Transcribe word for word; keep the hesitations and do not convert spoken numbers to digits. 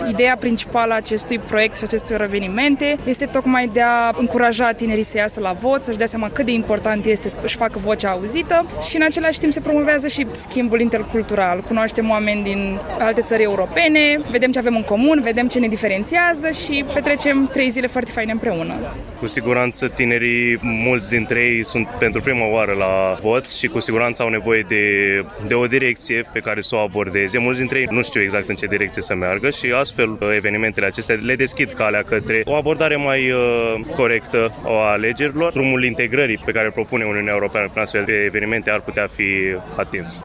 Ideea principală a acestui proiect și acestor evenimente este tocmai de a încuraja tinerii să iasă la vot, să-și dea seama cât de important este să își facă vocea auzită și în același timp se promovează și schimbul intercultural. Cunoaștem oameni din alte țări europene, vedem ce avem în comun, vedem ce ne diferențiază și petrecem trei zile foarte faine împreună. Cu siguranță tinerii, mulți dintre ei sunt pentru prima oară la vot și cu siguranță au nevoie de, de o direcție pe care să o abordeze. Mulți dintre ei nu știu exact în ce direcție să meargă și astfel evenimentele acestea le deschid calea către o abordare mai uh, corectă a alegerilor. Drumul integrării pe care propune Uniunea Europeană prin astfel de evenimente ar putea fi atins.